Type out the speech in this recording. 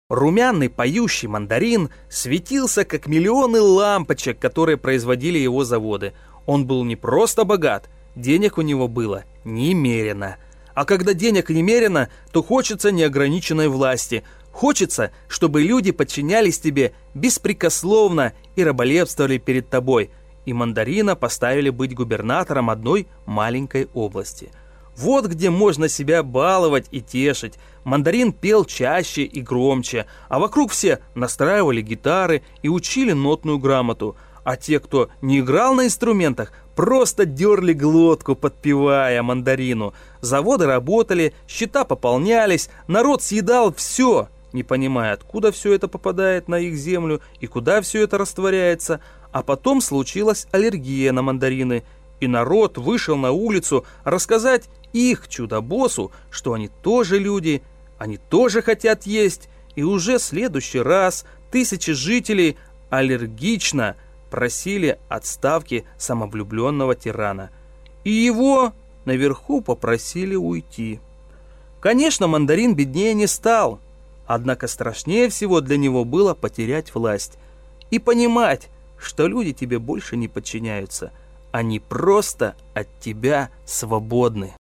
Румяный поющий мандарин светился, как миллионы лампочек, которые производили его заводы. Он был не просто богат, денег у него было немерено. А когда денег немерено, то хочется неограниченной власти. Хочется, чтобы люди подчинялись тебе беспрекословно и раболепствовали перед тобой. И мандарина поставили быть губернатором одной маленькой области. Вот где можно себя баловать и тешить. Мандарин пел чаще и громче, а вокруг все настраивали гитары и учили нотную грамоту. А те, кто не играл на инструментах, просто дерли глотку, подпевая мандарину. Заводы работали, счета пополнялись, народ съедал все, не понимая, откуда все это попадает на их землю и куда все это растворяется. А потом случилась аллергия на мандарины, и народ вышел на улицу рассказать их чудо-боссу, что они тоже люди, они тоже хотят есть, и уже в следующий раз тысячи жителей аллергично просили отставки самовлюбленного тирана. И его наверху попросили уйти. Конечно, мандарин беднее не стал, однако страшнее всего для него было потерять власть и понимать, что люди тебе больше не подчиняются, они просто от тебя свободны.